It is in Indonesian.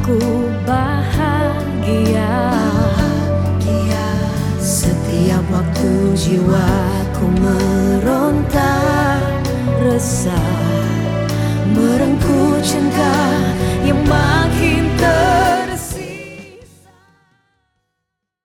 aku bahagia. Setiap waktu jiwaku meronta resah, merengkuh cinta